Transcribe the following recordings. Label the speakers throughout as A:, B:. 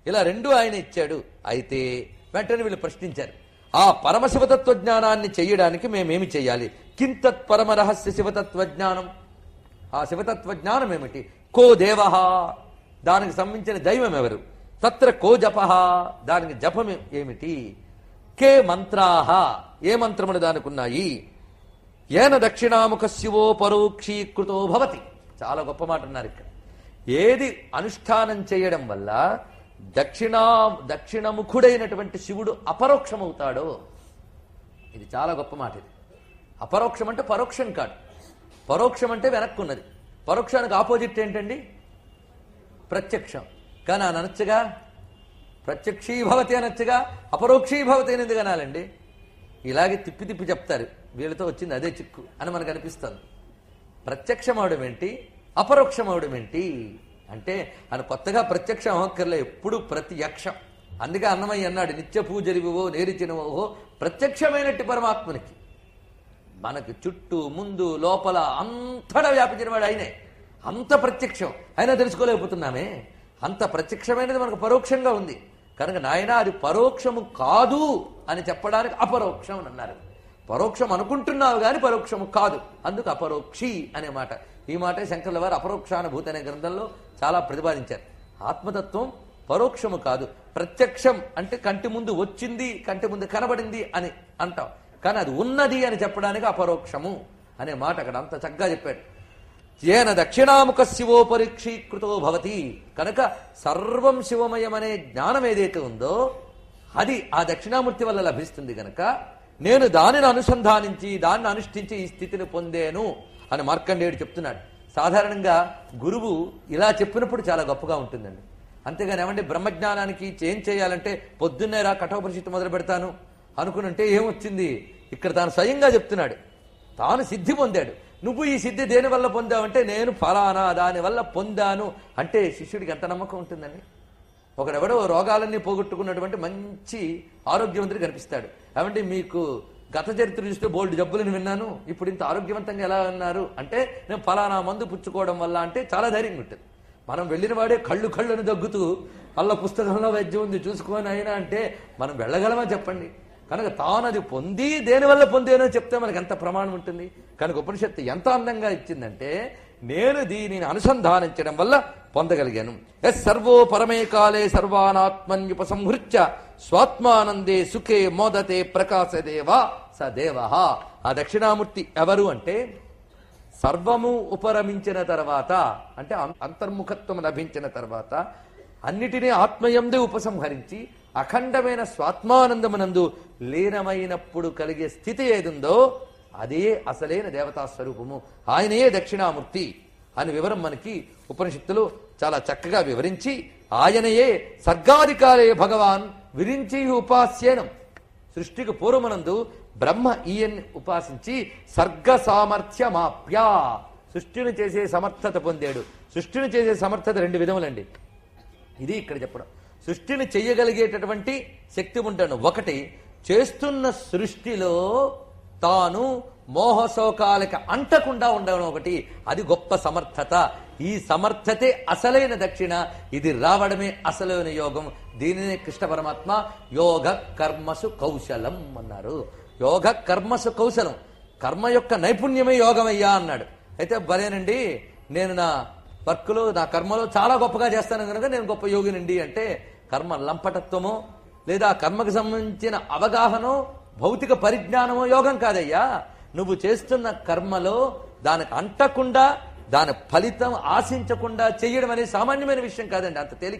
A: ఇలా రెండూ ఆయన ఇచ్చాడు. అయితే వెంటనే వీళ్ళు ప్రశ్నించారు, ఆ పరమశివతత్వ జ్ఞానాన్ని చెయ్యడానికి మేమేమి చెయ్యాలి? కింతత్ పరమ రహస్య శివతత్వ జ్ఞానం, ఆ శివతత్వ జ్ఞానం ఏమిటి? కో దేవ, దానికి సంబంధించిన దైవం ఎవరు? తత్ర కో జప, దానికి జపం ఏమిటి? కే మంత్రాహ, ఏ మంత్రములు దానికి ఉన్నాయి? ఏన దక్షిణాముఖ శివో పరోక్షీకృతో భవతి. చాలా గొప్ప మాట అన్నారు ఇక్కడ. ఏది అనుష్ఠానం చేయడం వల్ల దక్షిణముఖుడైనటువంటి శివుడు అపరోక్షమవుతాడో, ఇది చాలా గొప్ప మాట. ఇది అపరోక్షం అంటే పరోక్షం కాదు. పరోక్షం అంటే వెనక్కున్నది. పరోక్షానికి ఆపోజిట్ ఏంటండి? ప్రత్యక్షం. కానీ అని అనొచ్చుగా, ప్రత్యక్షీభవతి అనొచ్చుగా, అపరోక్షీభవతి అని ఎందుకు అనాలండి? ఇలాగే తిప్పి తిప్పి చెప్తారు. వీళ్ళతో వచ్చింది అదే చిక్కు అని మనకు అనిపిస్తుంది. ప్రత్యక్షం అవడం ఏంటి, అపరోక్షం అవడం ఏంటి అంటే, ఆయన కొత్తగా ప్రత్యక్షం అవక్కర్లే, ఎప్పుడు ప్రత్యక్షం. అందుకే అన్నమయ్య అన్నాడు, నిత్య పూజలివో నేరిచినవో ప్రత్యక్షమైనట్టు పరమాత్మనికి. మనకి చుట్టూ ముందు లోపల అంతటా వ్యాపించిన వాడు ఆయనే. అంత ప్రత్యక్షం అయినా తెలుసుకోలేకపోతున్నామే. అంత ప్రత్యక్షమైనది మనకు పరోక్షంగా ఉంది కనుక నాయన అది పరోక్షము కాదు అని చెప్పడానికి అపరోక్షం అని అన్నారు. పరోక్షం అనుకుంటున్నావు గాని పరోక్షము కాదు, అందుకు అపరోక్షి అనే మాట. ఈ మాట శంకరుల వారు అపరోక్షానుభూతి అనే గ్రంథంలో చాలా ప్రతిపాదించారు. ఆత్మతత్వం పరోక్షము కాదు, ప్రత్యక్షం అంటే కంటి ముందు వచ్చింది, కంటి ముందు కనబడింది అని అంటాం. కానీ అది ఉన్నది అని చెప్పడానికి అపరోక్షము అనే మాట అక్కడ అంత చక్కగా చెప్పాడు. ఏన దక్షిణాముఖ శివోపరీక్షీకృతో భవతి, కనుక సర్వం శివమయమనే జ్ఞానం ఏదైతే ఉందో అది ఆ దక్షిణామూర్తి వల్ల లభిస్తుంది. కనుక నేను దానిని అనుసంధానించి దాన్ని అనుష్ఠించి ఈ స్థితిని పొందేను అని మార్కండేయుడు చెప్తున్నాడు. సాధారణంగా గురువు ఇలా చెప్పినప్పుడు చాలా గొప్పగా ఉంటుందండి. అంతేగాని ఏమంటే బ్రహ్మజ్ఞానానికి ఏం చేయాలంటే పొద్దున్నే రా కఠోపనిషత్తు మొదలు పెడతాను అనుకునంటే ఏమొచ్చింది? ఇక్కడ తాను స్వయంగా చెప్తున్నాడు, తాను సిద్ధి పొందాడు. నువ్వు ఈ సిద్ధి దేని వల్ల పొందావంటే నేను ఫలానా దాని వల్ల పొందాను అంటే శిష్యుడికి ఎంత నమ్మకం ఉంటుందండి. ఒకడెవడో రోగాలన్నీ పోగొట్టుకున్నటువంటి మంచి ఆరోగ్యవంతుడు కనిపిస్తాడు. ఏమంటే మీకు గత చరిత్ర చూస్తే బోల్డ్ జబ్బులను విన్నాను, ఇప్పుడు ఇంత ఆరోగ్యవంతంగా ఎలా ఉన్నారు అంటే నేను ఫలానా మందు పుచ్చుకోవడం వల్ల అంటే చాలా ధైర్యంగా ఉంటుంది. మనం వెళ్ళిన వాడే కళ్ళను దగ్గుతూ అల్ల పుస్తకంలో వైద్యం ఉంది చూసుకొని అయినా అంటే మనం వెళ్ళగలమా చెప్పండి. కనుక తానది పొంది దేనివల్ల పొందేనో చెప్తే మనకి ఎంత ప్రమాణం ఉంటుంది. కనుక ఉపనిషత్తు ఎంత అందంగా ఇచ్చిందంటే నేను దీనిని అనుసంధానించడం వల్ల పొందగలిగాను. ఎస్ సర్వో పరమే కాలే సర్వానాత్మన్యుపసంహృత్య స్వాత్మానందే సుఖే మోదతే ప్రకాశదేవా స దేవ. ఆ దక్షిణామూర్తి ఎవరు అంటే సర్వము ఉపరమించిన తర్వాత అంటే అంతర్ముఖత్వం లభించిన తర్వాత అన్నిటినీ ఆత్మయందే ఉపసంహరించి అఖండమైన స్వాత్మానందమునందు లీనమైనప్పుడు కలిగే స్థితి ఏదుందో అదే అసలైన దేవతా స్వరూపము, ఆయనయే దక్షిణామూర్తి అని వివరం మనకి ఉపనిషత్తులు చాలా చక్కగా వివరించి ఆయనయే సర్గాధికారే భగవాన్ విరించి ఉపాస్యేనం. సృష్టికి పూర్వమనందు బ్రహ్మ ఈయన్ని ఉపాసించి సర్గ సామర్థ్యమాప్య సృష్టిని చేసే సమర్థత పొందాడు. సృష్టిని చేసే సమర్థత రెండు విధములండి. ఇది ఇక్కడ చెప్పడం. సృష్టిని చెయ్యగలిగేటటువంటి శక్తి ఉంటాను. ఒకటి చేస్తున్న సృష్టిలో తాను మోహశోకాలకి అంటకుండా ఉండడం ఒకటి, అది గొప్ప సమర్థత. ఈ సమర్థతే అసలైన దక్షిణ, ఇది రావడమే అసలైన యోగం. దీనినే కృష్ణ పరమాత్మ యోగ కర్మసు కౌశలం అన్నారు. యోగ కర్మసు కౌశలం, కర్మ యొక్క నైపుణ్యమే యోగమయ్యా అన్నాడు. అయితే భలేనండి, నేను నా వర్క్లో నా కర్మలో చాలా గొప్పగా చేస్తాను కనుక నేను గొప్ప యోగినండి అంటే కర్మ లంపటత్వమో లేదా కర్మకు సంబంధించిన అవగాహనో భౌతిక పరిజ్ఞానమో యోగం కాదయ్యా. నువ్వు చేస్తున్న కర్మలో దానికి అంటకుండా దాని ఫలితం ఆశించకుండా చెయ్యడం అనేది సామాన్యమైన విషయం కాదండి.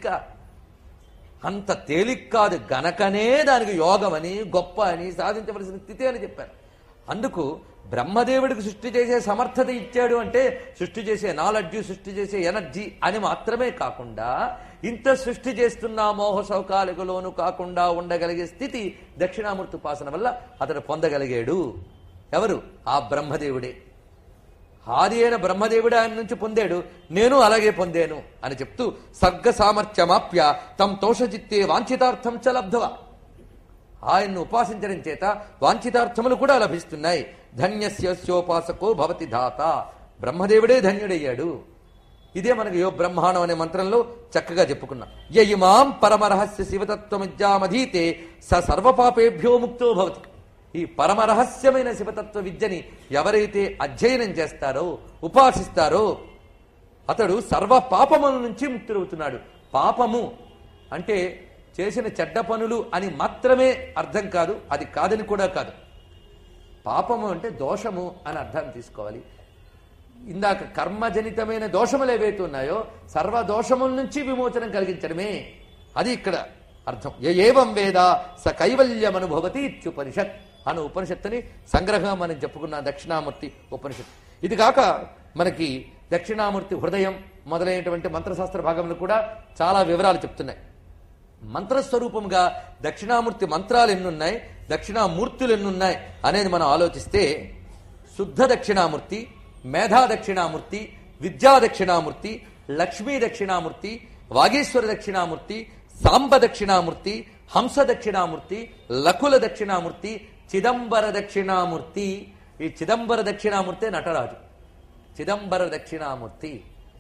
A: అంత తేలిక కాదు గనకనే దానికి యోగం అని గొప్ప అని సాధించవలసిన స్థితి అని చెప్పారు. అందుకు బ్రహ్మదేవుడికి సృష్టి చేసే సమర్థత ఇచ్చాడు అంటే సృష్టి చేసే నాలెడ్జ్, సృష్టి చేసే ఎనర్జీ అని మాత్రమే కాకుండా ఇంత సృష్టి చేస్తున్న మోహ సౌకాలకు లోను కాకుండా ఉండగలిగే స్థితి దక్షిణామూర్తి ఉపాసన వల్ల అతడు పొందగలిగాడు. ఎవరు? ఆ బ్రహ్మదేవుడే. ఆది అయిన బ్రహ్మదేవుడే ఆయన నుంచి పొందాడు, నేను అలాగే పొందాను అని చెప్తూ సర్గ సామర్థ్యమాప్య తం తోషజిత్తే వాంఛితార్థం చ లబ్ధవ. ఆయన్ను ఉపాసించడం చేత వాంఛితార్థములు కూడా లభిస్తున్నాయి. ధన్యస్యోపాసకో భవతి ధాత. బ్రహ్మదేవుడే ధన్యుడయ్యాడు. ఇదే మనకి యో బ్రహ్మాండం అనే మంత్రంలో చక్కగా చెప్పుకున్నాం. యయిమాం పరమరహస్య శివతత్వమిద్యామధీతే స సర్వపాపేభ్యో ముక్తో భవతి. ఈ పరమరహస్యమైన శివతత్వ విద్యని ఎవరైతే అధ్యయనం చేస్తారో, ఉపాసిస్తారో అతడు సర్వ పాపముల నుంచి ముక్తుడవుతున్నాడు. పాపము అంటే చేసిన చెడ్డ పనులు అని మాత్రమే అర్థం కాదు, అది కాదని కూడా కాదు. పాపము అంటే దోషము అని అర్థాన్ని తీసుకోవాలి. ఇందాక కర్మజనితమైన దోషములు ఏవైతే ఉన్నాయో సర్వ దోషముల నుంచి విమోచనం కలిగించడమే, అది ఇక్కడ అర్థం. ఏవం వేద స కైవల్యం అనుభవతి ఇత్యుపనిషత్ అను ఉపనిషత్తుని సంగ్రహంగా మనం చెప్పుకున్న దక్షిణామూర్తి ఉపనిషత్తు. ఇది కాక మనకి దక్షిణామూర్తి హృదయం మొదలైనటువంటి మంత్రశాస్త్ర భాగంలో కూడా చాలా వివరాలు చెప్తున్నాయి. మంత్రస్వరూపంగా దక్షిణామూర్తి మంత్రాలు ఎన్నున్నాయి, దక్షిణామూర్తులు ఎన్నున్నాయి అనేది మనం ఆలోచిస్తే శుద్ధ దక్షిణామూర్తి, మేధా దక్షిణామూర్తి, విద్యా దక్షిణామూర్తి, లక్ష్మీ దక్షిణామూర్తి, వాగీశ్వర దక్షిణామూర్తి, సాంబ దక్షిణామూర్తి, హంస దక్షిణామూర్తి, లకుల దక్షిణామూర్తి, చిదంబర దక్షిణామూర్తి. ఈ చిదంబర దక్షిణామూర్తి నటరాజు, చిదంబర దక్షిణామూర్తి,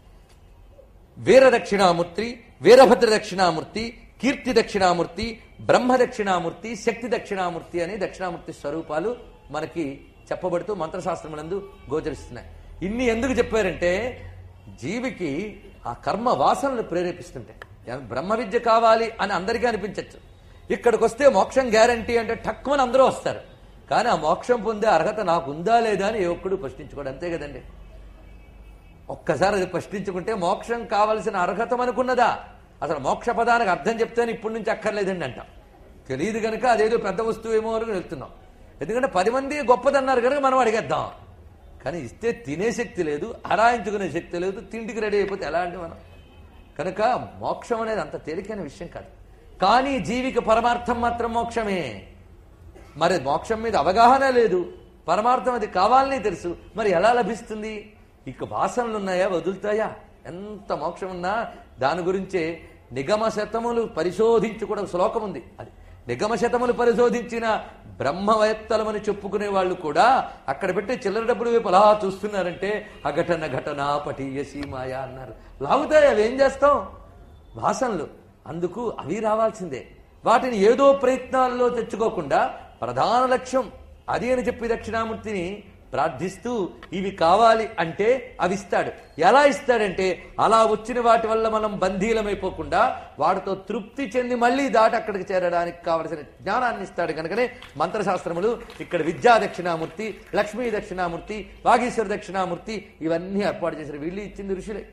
A: వీర దక్షిణామూర్తి, వీరభద్ర దక్షిణామూర్తి, కీర్తి దక్షిణామూర్తి, బ్రహ్మ దక్షిణామూర్తి, శక్తి దక్షిణామూర్తి అనే దక్షిణామూర్తి స్వరూపాలు మనకి చెప్పబడుతూ మంత్రశాస్త్రములందు గోచరిస్తున్నాయి. ఇన్ని ఎందుకు చెప్పారంటే జీవికి ఆ కర్మ వాసనలు ప్రేరేపిస్తుంటాయి. బ్రహ్మ విద్య కావాలి అని అందరికీ అనిపించవచ్చు. ఇక్కడికి వస్తే మోక్షం గ్యారంటీ అంటే టక్కుమని అందరూ వస్తారు. కానీ ఆ మోక్షం పొందే అర్హత నాకు ఉందా లేదా అని ఏ ఒక్కడు ప్రశ్నించుకోడు. అంతే కదండి. ఒక్కసారి అది ప్రశ్నించుకుంటే మోక్షం కావలసిన అర్హత మనకున్నదా? అసలు మోక్ష పదానికి అర్థం చెప్తేనే ఇప్పటి నుంచి అక్కర్లేదండి అంటాం. తెలియదు కనుక అదేదో పెద్ద వస్తువు ఏమో వరకు వెళ్తున్నాం. ఎందుకంటే 10 మంది గొప్పదన్నారు కనుక మనం అడిగేద్దాం. కానీ ఇస్తే తినే శక్తి లేదు, హరాయించుకునే శక్తి లేదు, తిండికి రెడీ అయిపోతే ఎలా అంటే మనం. కనుక మోక్షం అనేది అంత తేలికైన విషయం కాదు. కానీ జీవికి పరమార్థం మాత్రం మోక్షమే. మరి మోక్షం మీద అవగాహన లేదు, పరమార్థం అది కావాలని తెలుసు, మరి ఎలా లభిస్తుంది? ఇక వాసనలు ఉన్నాయా, వదులుతాయా? ఎంత మోక్షం ఉన్నా దాని గురించే నిగమ శతములు పరిశోధించి కూడా శ్లోకం ఉంది. అది నిగమ శతములు పరిశోధించిన బ్రహ్మవేత్తలమని చెప్పుకునే వాళ్ళు కూడా అక్కడ పెట్టి చిల్లర డబ్బులు వైపు అలా చూస్తున్నారంటే అఘటన ఘటన పటీయసి మాయా అన్నారు. లాగుతాయి, అవి ఏం చేస్తాం? వాసనలు. అందుకు అవి రావాల్సిందే. వాటిని ఏదో ప్రయత్నాల్లో తెచ్చుకోకుండా ప్రధాన లక్ష్యం అది అని చెప్పి దక్షిణామూర్తిని ప్రార్థిస్తూ ఇవి కావాలి అంటే అవి ఇస్తాడు. ఎలా ఇస్తాడంటే అలా వచ్చిన వాటి వల్ల మనం బంధీలమైపోకుండా వాటితో తృప్తి చెంది మళ్ళీ దాటి అక్కడికి చేరడానికి కావలసిన జ్ఞానాన్ని ఇస్తాడు. కనుకనే మంత్రశాస్త్రములు ఇక్కడ విద్యా దక్షిణామూర్తి, లక్ష్మీ దక్షిణామూర్తి, వాగీశ్వర దక్షిణామూర్తి ఇవన్నీ ఏర్పాటు చేశారు. వీళ్ళు ఇచ్చింది ఋషులే.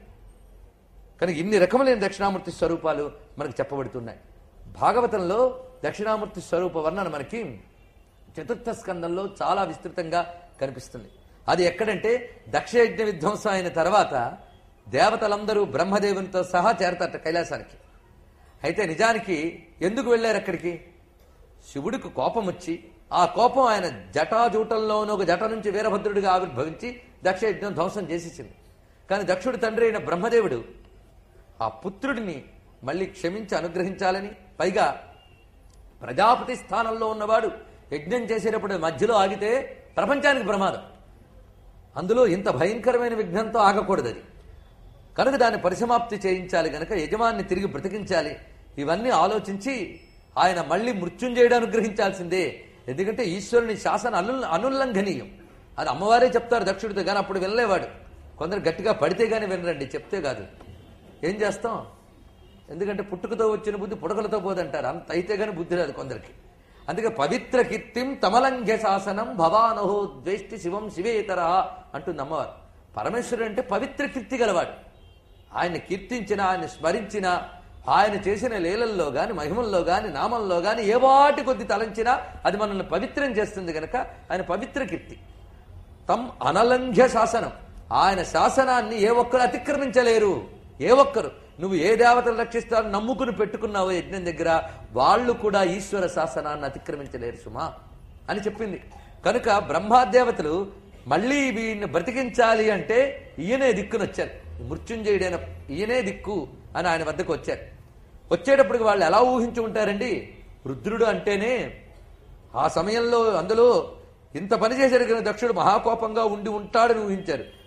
A: కనుక ఇన్ని రకములైన దక్షిణామూర్తి స్వరూపాలు మనకు చెప్పబడుతున్నాయి. భాగవతంలో దక్షిణామూర్తి స్వరూప వర్ణన మనకి చతుర్థ స్కందంలో చాలా విస్తృతంగా కనిపిస్తుంది. అది ఎక్కడంటే దక్షయజ్ఞ విధ్వంసం అయిన తర్వాత దేవతలందరూ బ్రహ్మదేవునితో సహా చేరతారట కైలాసానికి. అయితే నిజానికి ఎందుకు వెళ్ళారు అక్కడికి? శివుడికి కోపం వచ్చి ఆ కోపం ఆయన జటాజూటంలోనూ ఒక జట నుంచి వీరభద్రుడిగా ఆవిర్భవించి దక్షయజ్ఞం ధ్వంసం చేసేసింది. కానీ దక్షుడి తండ్రి అయిన బ్రహ్మదేవుడు ఆ పుత్రుడిని మళ్ళీ క్షమించి అనుగ్రహించాలని, పైగా ప్రజాపతి స్థానంలో ఉన్నవాడు యజ్ఞం చేసేటప్పుడు మధ్యలో ఆగితే ప్రపంచానికి ప్రమాదం. అందులో ఇంత భయంకరమైన విఘ్నంతో ఆగకూడదు అది. కనుక దాన్ని పరిసమాప్తి చేయించాలి, గనక యజమాన్ని తిరిగి బ్రతికించాలి. ఇవన్నీ ఆలోచించి ఆయన మళ్ళీ మృత్యుంజయుడు అనుగ్రహించాల్సిందే. ఎందుకంటే ఈశ్వరుని శాసన అనుల్లంఘనీయం. అది అమ్మవారే చెప్తారు దక్షుడితో. కానీ అప్పుడు వినలేవాడు. కొందరు గట్టిగా పడితే గానీ వినరండి, చెప్తే కాదు. ఏం చేస్తాం? ఎందుకంటే పుట్టుకతో వచ్చిన బుద్ధి పుడకలతో పోదంటారు. అంత అయితే గానీ బుద్ధి రాదు కొందరికి. అందుకే పవిత్ర కీర్తిం తమలంఘ్య శాసనం భవానహో ద్వేష్టి శివం శివేతర అంటుంది అమ్మవారు. పరమేశ్వరుడు అంటే పవిత్ర కీర్తి గలవాడు. ఆయన్ని కీర్తించిన, ఆయన స్మరించిన, ఆయన చేసిన లీలల్లో గాని, మహిమల్లో గాని, నామంలో గాని ఏ వాటి కొద్ది తలంచినా అది మనల్ని పవిత్రం చేస్తుంది గనక ఆయన పవిత్ర కీర్తి. తం అనలంఘ్య శాసనం, ఆయన శాసనాన్ని ఏ ఒక్కరు అతిక్రమించలేరు. ఏ ఒక్కరు, నువ్వు ఏ దేవతలు రక్షిస్తారని నమ్ముకుని పెట్టుకున్నావో యజ్ఞం దగ్గర, వాళ్ళు కూడా ఈశ్వర శాసనాన్ని అతిక్రమించలేరు సుమా అని చెప్పింది. కనుక బ్రహ్మాదేవతలు మళ్ళీ వీడిని బ్రతికించాలి అంటే ఈయనే దిక్కునొచ్చారు. మృత్యుంజయుడైన ఈయనే దిక్కు అని ఆయన వద్దకు వచ్చారు. వచ్చేటప్పటికి వాళ్ళు ఎలా ఊహించి ఉంటారండి? రుద్రుడు అంటేనే ఆ సమయంలో అందులో ఇంత పని చేశారు కదా, దక్షుడు మహాకోపంగా ఉండి ఉంటాడని ఊహించారు.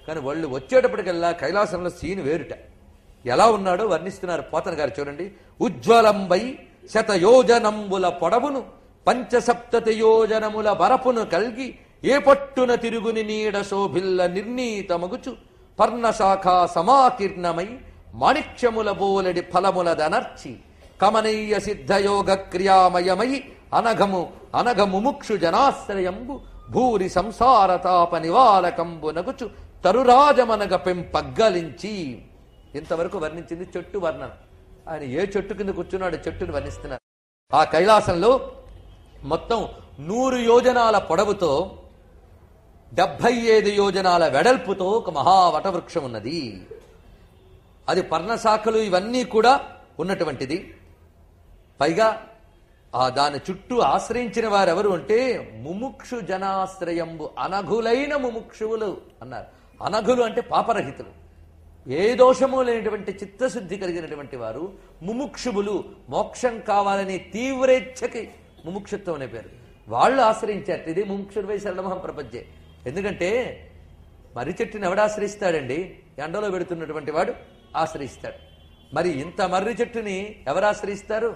A: కానీ వాళ్ళు వచ్చేటప్పటికల్లా కైలాసంలో సీన్ వేరుట. ఎలా ఉన్నాడో వర్ణిస్తున్నారు పోతన గారు చూడండి. ఉజ్వలంబై శతయోజనంబుల పొడవును పంచసప్తతి యోజనముల బరపును కల్గి ఏ పట్టున తిరుగుని నీడ శోభిల్ల నిర్ణీతమగుచు పర్ణశాఖ సమాకీర్ణమై మాణిక్యముల బోలెడి ఫలముల దనర్చి కమనీయ సిద్ధయోగ క్రియామయమై అనఘముముక్షు జనాశ్రయంబు భూరి సంసార తాప నివారకంబు నగుచు తరురాజమనగ పెంపగ్గలించి. ఇంతవరకు వర్ణించింది చెట్టు వర్ణన. ఆయన ఏ చెట్టు కింద కూర్చున్నాడు చెట్టుని వర్ణిస్తున్నారు. ఆ కైలాసంలో మొత్తం 100 యోజనాల పొడవుతో 75 యోజనాల వెడల్పుతో ఒక మహావటవృక్షం ఉన్నది. అది పర్ణశాఖలు ఇవన్నీ కూడా ఉన్నటువంటిది. పైగా దాని చుట్టూ ఆశ్రయించిన వారెవరు అంటే ముముక్షు జనాశ్రయంబు, అనఘులైన ముముక్షువులు అన్నారు. అనఘులు అంటే పాపరహితులు, ఏ దోషము లేనటువంటి చిత్తశుద్ధి కలిగినటువంటి వారు ముముక్షువులు. మోక్షం కావాలని తీవ్రేచ్ఛకి ముముక్షుత్వం అనే పేరు. వాళ్ళు ఆశ్రయించారు. ఇది ముముక్షుర్వై శరణమహం ప్రపంచే. ఎందుకంటే మర్రి చెట్టుని ఎవడు ఆశ్రయిస్తాడండి? ఎండలో పెడుతున్నటువంటి వాడు ఆశ్రయిస్తాడు. మరి ఇంత మర్రి చెట్టుని ఎవరు ఆశ్రయిస్తారు?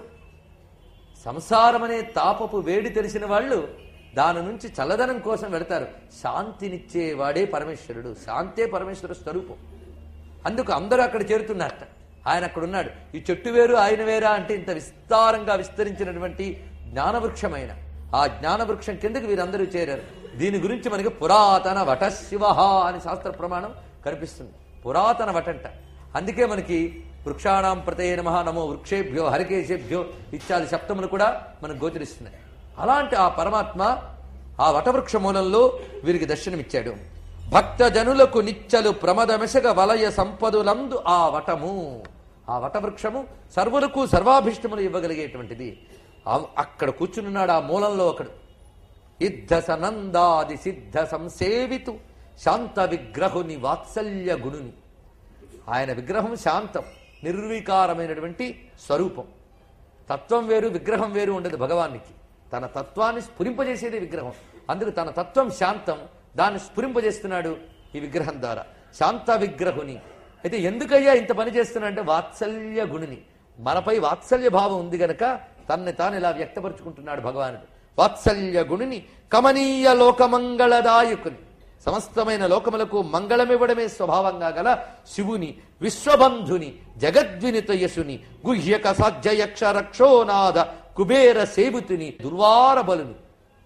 A: సంసారం అనే తాపపు వేడి తెలిసిన వాళ్ళు దాని నుంచి చల్లదనం కోసం వెళతారు. శాంతినిచ్చేవాడే పరమేశ్వరుడు. శాంతే పరమేశ్వర స్వరూపం. అందుకు అందరూ అక్కడ చేరుతున్నారట. ఆయన అక్కడున్నాడు. ఈ చెట్టు వేరు ఆయన వేరా అంటే ఇంత విస్తారంగా విస్తరించినటువంటి జ్ఞానవృక్షమైన ఆ జ్ఞానవృక్షం కిందకి వీరందరూ చేరారు. దీని గురించి మనకి పురాతన వట శివ అని శాస్త్ర ప్రమాణం కనిపిస్తుంది. పురాతన వటంట. అందుకే మనకి వృక్షాణం ప్రతే నమః, నమో వృక్షేభ్యో హరికేశేభ్యో ఇత్యాది శబ్దములు కూడా మనకు గోచరిస్తున్నాయి. అలాంటి ఆ పరమాత్మ ఆ వటవృక్ష మూలంలో వీరికి దర్శనమిచ్చాడు. భక్త జనులకు నిచ్చలు ప్రమదమెసగ వలయ సంపదులందు ఆ వటము, ఆ వటవృక్షము సర్వులకు సర్వాభిష్టములు ఇవ్వగలిగేటువంటిది. అక్కడ కూర్చున్నాడు ఆ మూలంలో ఒకడు. ఇద్ధ సనందాది సిద్ధ సంసేవితు శాంత విగ్రహుని వాత్సల్య గుణుని. ఆయన విగ్రహం శాంతం, నిర్వికారమైనటువంటి స్వరూపం. తత్వం వేరు విగ్రహం వేరు ఉండదు భగవానికి. తన తత్వాన్ని స్ఫురింపజేసేది విగ్రహం. అందుకు తన తత్వం శాంతం, దాన్ని స్ఫురింపజేస్తున్నాడు ఈ విగ్రహం ద్వారా. శాంత విగ్రహుని. అయితే ఎందుకయ్యా ఇంత పని చేస్తున్నా అంటే వాత్సల్య గుణిని. మనపై వాత్సల్య భావం ఉంది గనక తనని తాను ఇలా వ్యక్తపరుచుకుంటున్నాడు భగవానుడు. వాత్సల్య గుణిని కమనీయ లోకమంగళదాయకుని. సమస్తమైన లోకములకు మంగళమివ్వడమే స్వభావంగా గల శివుని, విశ్వబంధుని, జగద్వినిత యశుని, గుహ్యక సాధ్యయక్ష రక్షోనాథ కుబేర సేవితుని, దుర్వార బలుని.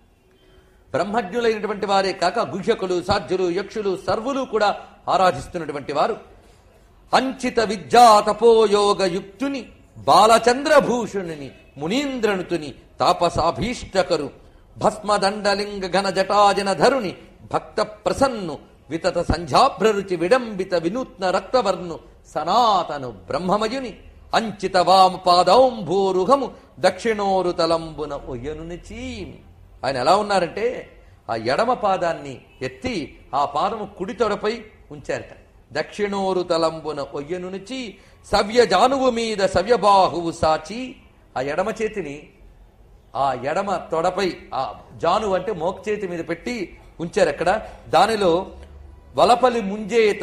A: బ్రహ్మజ్ఞులైనటువంటి వారే కాక గుహ్యకులు, సాధ్యులు, యక్షులు సర్వులు కూడా ఆరాధిస్తున్నటువంటి వారు. అంచిత విద్యా తపోయోగ యుక్తుని, బాలచంద్రభూషణుని, మునీంద్రనుతుని, తాపసాభీష్టకరు, భస్మదండలింగ ఘన జటాజన ధరుని, భక్త ప్రసన్ను, వితత సంధ్యాభ్రరుచి విడంబిత వినూత్న రక్తవర్ణు, సనాతను బ్రహ్మమయుని, అంచిత వామ పాదౌంభూరుహము దక్షిణోరు తలంబున ఒయ్యనునిచి. ఆయన ఎలా ఉన్నారంటే ఆ ఎడమ పాదాన్ని ఎత్తి ఆ పాదము కుడి తొడపై ఉంచారట. దక్షిణోరు తలంబున ఒయ్యనునిచి సవ్య జానువు మీద సవ్యబాహువు సాచి. ఆ ఎడమ చేతిని ఆ ఎడమ తొడపై, ఆ జాను అంటే మోక్చేతి మీద పెట్టి ఉంచారు అక్కడ. దానిలో వలపలి ముంజేత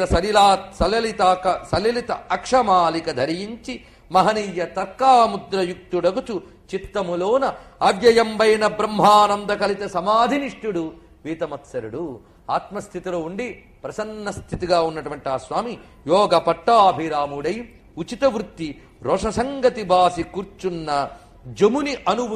A: సలిలిత అక్షమాలిక ధరించి మహనీయ తర్కాముద్రయుక్తుడగుచు చిత్తములోన అవ్యయంబైన బ్రహ్మానంద కలిత సమాధినిష్ఠుడు వీతమత్సరుడు. ఆత్మస్థితిలో ఉండి ప్రసన్న స్థితిగా ఉన్నటువంటి ఆ స్వామి యోగ పట్టాభిరాముడై ఉచిత వృత్తి రోషసంగతి బాసి కూర్చున్న జముని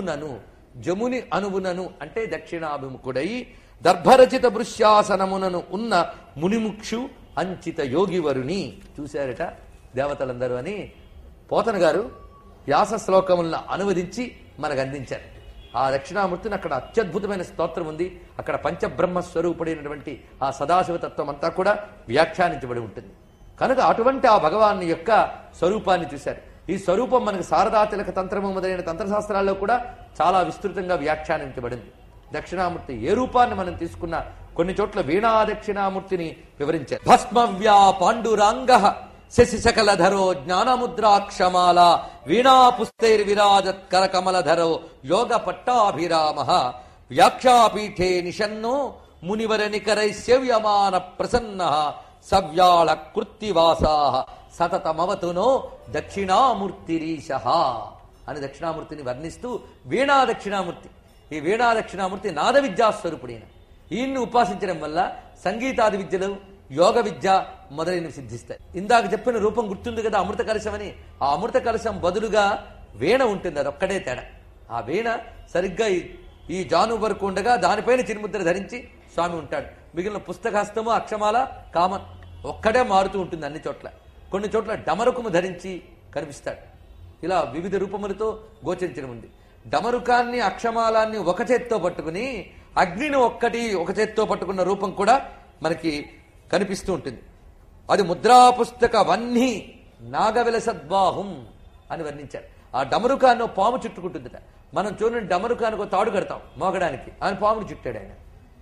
A: అనువునను అంటే దక్షిణాభిముఖుడై దర్భరచిత భృశ్యాసనమునను ఉన్న మునిముక్షు అంచిత యోగివరుని. చూశారట దేవతలందరూ అని పోతన గారు వ్యాస శ్లోకములను అనువదించి మనకు అందించారు. ఆ దక్షిణామూర్తిని అక్కడ అత్యద్భుతమైన స్తోత్రం ఉంది. అక్కడ పంచబ్రహ్మ స్వరూపుడైనటువంటి ఆ సదాశివతత్వం అంతా కూడా వ్యాఖ్యానించబడి ఉంటుంది. కనుక అటువంటి ఆ భగవాన్ యొక్క స్వరూపాన్ని చూశారు. ఈ స్వరూపం మనకు శారదాతిలక తంత్రము మొదలైన తంత్రశాస్త్రాల్లో కూడా చాలా విస్తృతంగా వ్యాఖ్యానించబడింది. దక్షిణామూర్తి ఏ రూపాన్ని మనం తీసుకున్నా కొన్ని చోట్ల వీణా దక్షిణామూర్తిని వివరించారు. భస్మవ్యా పాండురాంగ శశి సకలధరో జ్ఞానముద్రాక్షమాల వీణా పుస్తైర్విరాజత్ కరకమలధరో యోగ పట్టాభిరామ వ్యాఖ్యాపీఠే నిషన్నో మునివర నికరై సేవ్యమాన ప్రసన్న సవ్యాళ కృత్తివాసా సతతమవతునో దక్షిణామూర్తిరీశ అని దక్షిణామూర్తిని వర్ణిస్తూ వీణా దక్షిణామూర్తి, ఈ వీణా దక్షిణామూర్తి నాద విద్యాస్వరూపుడైన ఈయన్ని ఉపాసించడం వల్ల సంగీతాది విద్యలు, యోగ విద్య మొదలైనవి సిద్ధిస్తాయి. ఇందాక చెప్పిన రూపం గుర్తుంది కదా, అమృత కలశం అని. ఆ అమృత కలశం బదులుగా వీణ ఉంటుంది, అది ఒక్కడే తేడా. ఆ వీణ సరిగ్గా ఈ జాను వరకు ఉండగా దానిపైన చిరుముద్ర ధరించి స్వామి ఉంటాడు. మిగిలిన పుస్తకహస్తము, అక్షమాల కామన్ ఒక్కడే మారుతూ ఉంటుంది అన్ని చోట్ల. కొన్ని చోట్ల డమరుకము ధరించి కనిపిస్తాడు. ఇలా వివిధ రూపములతో గోచరించడం ఉంది. డమరుకాన్ని, అక్షమాలాన్ని ఒక చేత్తో పట్టుకుని అగ్నిని ఒక చేత్తో పట్టుకున్న రూపం కూడా మనకి కనిపిస్తూ ఉంటుంది. అది ముద్రాపుస్తక వహ్ని నాగవిలసద్బాహుం అని వర్ణించారు. ఆ డమరుకాన్ని పాము చుట్టుకుంటుందట. మనం చూడండి, డమరుకానికి తాడు కడతాం మోగడానికి, ఆయన పాముని చుట్టాడు ఆయన.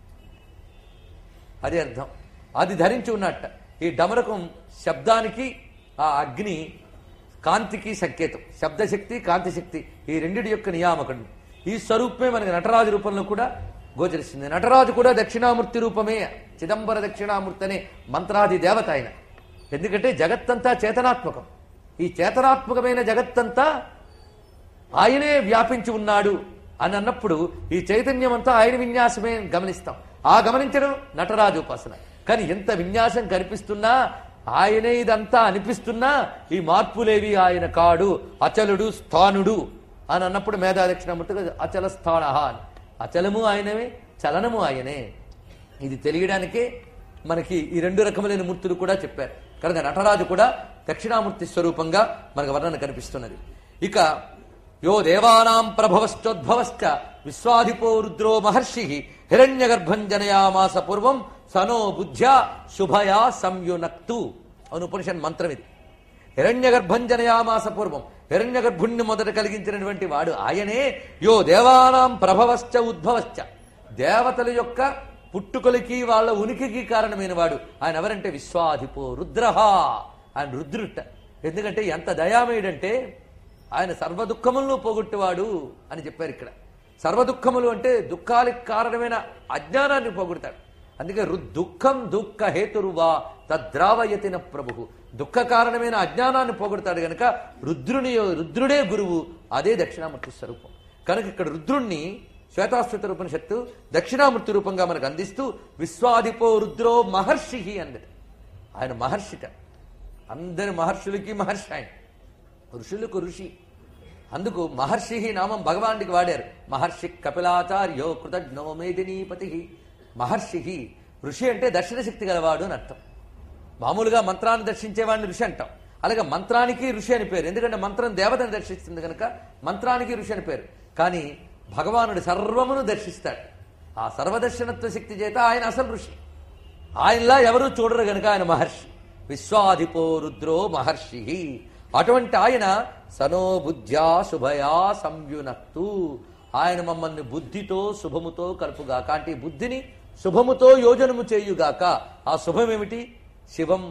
A: అదే అర్థం. అది ధరించి ఉన్నట్ట. ఈ డమరకం శబ్దానికి, ఆ అగ్ని కాంతికి సంకేతం. శబ్దశక్తి, కాంతిశక్తి ఈ రెండిటి యొక్క నియామకుడు. ఈ స్వరూపమే మనకి నటరాజు రూపంలో కూడా గోచరిస్తుంది. నటరాజు కూడా దక్షిణామూర్తి రూపమే. చిదంబర దక్షిణామూర్తి అనే మంత్రాది దేవత ఆయన. ఎందుకంటే జగత్తంతా చేతనాత్మకం. ఈ చేతనాత్మకమైన జగత్తంతా ఆయనే వ్యాపించి ఉన్నాడు అని అన్నప్పుడు ఈ చైతన్యం అంతా ఆయన విన్యాసమే గమనిస్తాం. ఆ గమనించడం నటరాజు ఉపాసన. కానీ ఎంత విన్యాసం కనిపిస్తున్నా, ఆయనే ఇదంతా అనిపిస్తున్నా ఈ మార్పులేవి ఆయన కాడు, అచలుడు స్థానుడు అని అన్నప్పుడు మేధా దక్షిణామూర్తిగా అచల స్థాన అని. అచలము ఆయనమే, చలనము ఆయనే. ఇది తెలియడానికే మనకి ఈ రెండు రకములైన మూర్తులు కూడా చెప్పారు. కనుక నటరాజు కూడా దక్షిణామూర్తి స్వరూపంగా మనకు వర్ణన కనిపిస్తున్నది. ఇక యో దేవానాం ప్రభవశ్చోద్భవశ్చ విశ్వాధిపో రుద్రో మహర్షి హిరణ్య గర్భం జనయామాస పూర్వం సనో బుద్ధ్యా శుభయా సంయునక్తు అని ఉపనిషత్ మంత్రం ఇది. హిరణ్య గర్భం జనయామాస పూర్వం, హిరణ్య గర్భుణ్ణి మొదట కలిగించినటువంటి వాడు ఆయనే. యో దేవానాం ప్రభవశ్చ ఉద్భవశ్చ, దేవతల యొక్క పుట్టుకలకి వాళ్ళ ఉనికికి కారణమైన వాడు ఆయన. ఎవరంటే విశ్వాధిపో రుద్రహ, ఆయన రుద్రుట. ఎందుకంటే ఎంత దయామయుడంటే ఆయన సర్వదుఃఖములను పోగొట్టేవాడు అని చెప్పారు ఇక్కడ. సర్వదుఃఖములు అంటే దుఃఖాలకు కారణమైన అజ్ఞానాన్ని పోగొడతాడు. అందుకే దుఃఖం దుఃఖ హేతురువా తద్రావయతిన ప్రభు, దుఃఖ కారణమైన అజ్ఞానాన్ని పోగొడతాడు గనక రుద్రుడే గురువు. అదే దక్షిణామూర్తి స్వరూపం. కనుక ఇక్కడ రుద్రుణ్ణి శ్వేతాశ్వత ఉపనిషత్తు దక్షిణామూర్తి రూపంగా మనకు అందిస్తూ విశ్వాధిపో రుద్రో మహర్షి అందట. ఆయన మహర్షిట. అందరి మహర్షులకి మహర్షి ఆయన, ఋషులకు ఋషి. అందుకు మహర్షి నామం భగవానుడికి వాడారు. మహర్షి కపిలాచార్యో కృతజ్ఞో మేదినీపతి. మహర్షి ఋషి అంటే దర్శన శక్తి గలవాడు అని అర్థం. మామూలుగా మంత్రాన్ని దర్శించేవాడిని ఋషి అంటాం. అలాగే మంత్రానికి ఋషి అని పేరు. ఎందుకంటే మంత్రం దేవతను దర్శిస్తుంది కనుక మంత్రానికి ఋషి అని పేరు. కానీ భగవానుడు సర్వమును దర్శిస్తాడు. ఆ సర్వదర్శనత్వ శక్తి చేత ఆయన అసలు ఋషి. ఆయనలా ఎవరూ చూడరు గనుక ఆయన మహర్షి. విశ్వాధిపో రుద్రో మహర్షి. అటువంటి ఆయన సనో బుద్ధ్యా శుభయా సంయునక్తు, ఆయన మమ్మల్ని బుద్ధితో శుభముతో కలుపుగాక. అంటే బుద్ధిని శుభముతో యోజనము చేయుగాక. ఆ శుభమేమిటి? శివం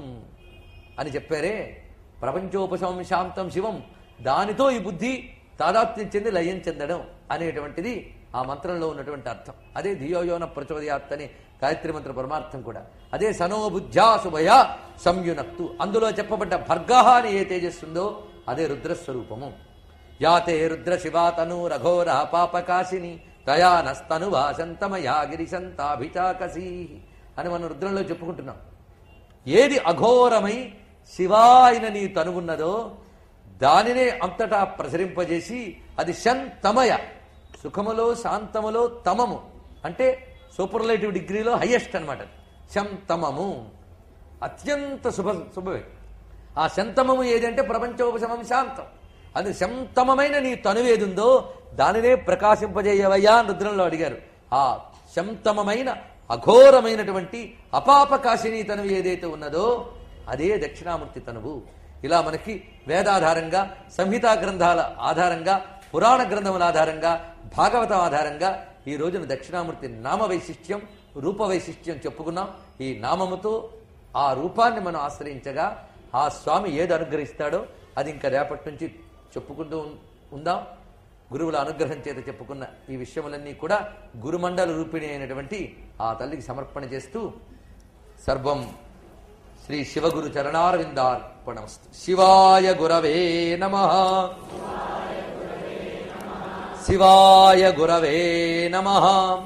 A: అని చెప్పారే. ప్రపంచోపశమం శాంతం శివం. దానితో ఈ బుద్ధి తాదాత్మ్యం చెంది లయం చెందడం అనేటువంటిది ఆ మంత్రంలో ఉన్నటువంటి అర్థం. అదే ధియోయోన ప్రచోదయాత్ అని గాయత్రి మంత్ర పరమార్థం కూడా అదే. సనో బుద్ధ్యా శుభయా సంయునక్తు. అందులో చెప్పబడ్డ భర్గః అని ఏ తేజస్సుందో అదే రుద్రస్వరూపము. యాతే రుద్ర శివాతను రఘోర పాపకాశిని తయా నస్తను వాసంతమయా గిరిశంతాభిచాకసీ అని మనం రుద్రంలో చెప్పుకుంటున్నాం. ఏది అఘోరమై శివాయిన నీ తనువున్నదో దానినే అంతటా ప్రసరింపజేసి అది శంతమయ, సుఖములో శాంతములో తమము అంటే సూపర్లేటివ్ డిగ్రీలో హైయెస్ట్ అనమాట. శంతమము అత్యంత శుభమే. ఆ శంతమము ఏదంటే ప్రపంచోపశమం శాంతం. అది శంతమమైన నీ తనువేదుందో దానినే ప్రకాశింపజేయవయ్యా అని రుద్రంలో అడిగారు. ఆ శంతమమైన అఘోరమైనటువంటి అపాపకాశిని తనువు ఏదైతే ఉన్నదో అదే దక్షిణామూర్తి తనువు. ఇలా మనకి వేదాధారంగా, సంహితా గ్రంథాల ఆధారంగా, పురాణ గ్రంథముల ఆధారంగా, భాగవతం ఆధారంగా ఈ రోజున దక్షిణామూర్తి నామ వైశిష్ట్యం, రూప వైశిష్ట్యం చెప్పుకున్నాం. ఈ నామముతో ఆ రూపాన్ని మనం ఆశ్రయించగా ఆ స్వామి ఏది అనుగ్రహిస్తాడో అది ఇంకా రేపటి నుంచి చెప్పుకుంటూ ఉందాం. గురువుల అనుగ్రహం చేత చెప్పుకున్న ఈ విషయములన్నీ కూడా గురుమండల రూపిణి అయినటువంటి ఆ తల్లికి సమర్పణ చేస్తూ సర్వం శ్రీ శివగురు చరణారవిందార్పణమస్తు. శివాయ గురవే నమః. శివాయ గురవే నమః.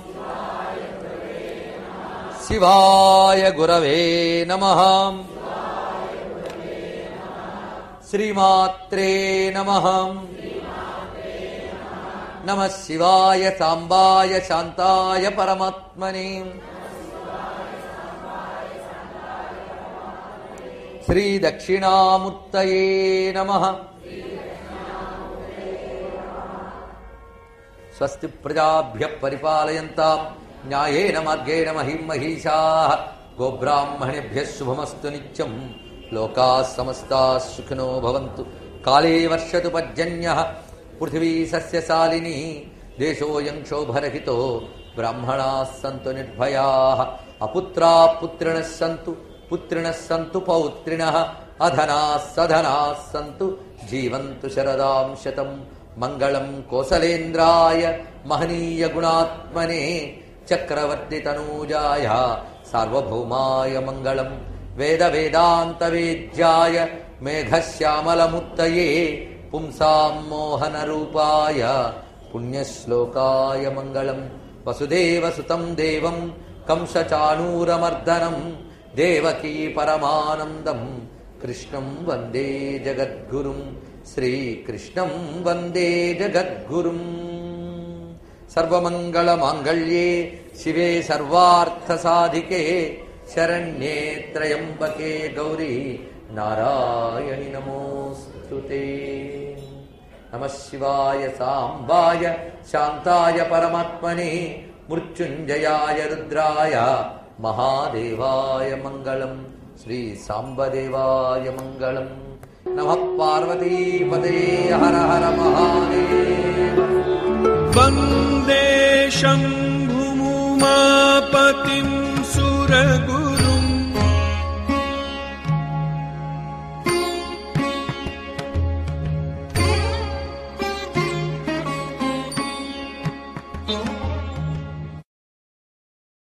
A: శివాయ గురవే నమః. శ్రీమాత్రే నమః. నమః శివాయ సాంబాయ శాంతాయ పరమాత్మనే. శ్రీ దక్షిణామూర్తయే నమః. స్వస్తి ప్రజాభ్యః పరిపాలయంతాం న్యాయేన మార్గేణ మహిం మహీషాః. గోబ్రాహ్మణేభ్యः శుభమస్తు నిత్యం. లోకాः సమస్తాः సుఖినో భవంతు. కాలే వర్షతు పర్జన్యః. పృథివీ సస్యశాలినీ. దేశోऽयं క్షోభరహితో. బ్రాహ్మణాः సంతు నిర్భయాः. అపుత్రాः పుత్రిణः సంతు. పుత్రిణः సంతు పౌత్రిణः. అధనాः సధనాः సంతు. జీవంతు శరదాం శతం. మంగళం కోసలేంద్రాయ మహనీయ గుణాత్మనే. చక్రవర్తి తనూజాయ సార్వభౌమాయ మంగళం. వేద వేదాంత వేద్యాయ మేఘశ్యామలమూర్తయే. పుంసాం మోహన రూపాయ పుణ్యశ్లోకాయ మంగళం. వసుదేవసుతం దేవం కంసచాణూరమర్దనం. దేవకీ పరమానందం కృష్ణం వందే జగద్గురుం. శ్రీకృష్ణం వందే జగద్గురుం. సర్వమంగళమాంగళ్యే శివే సర్వార్థసాధికే. శరణ్యే త్రయంబకే గౌరీ నారాయణి నమోస్తుతే. నమః శివాయ సాంబాయ శాంతాయ పరమాత్మనే. మృత్యుంజయాయ రుద్రాయ మహాదేవాయ మంగళం. శ్రీ సాంబదేవాయ మంగళం. నమః పార్వతీపతయే హర హర మహాదేవ.
B: వందే శంకరం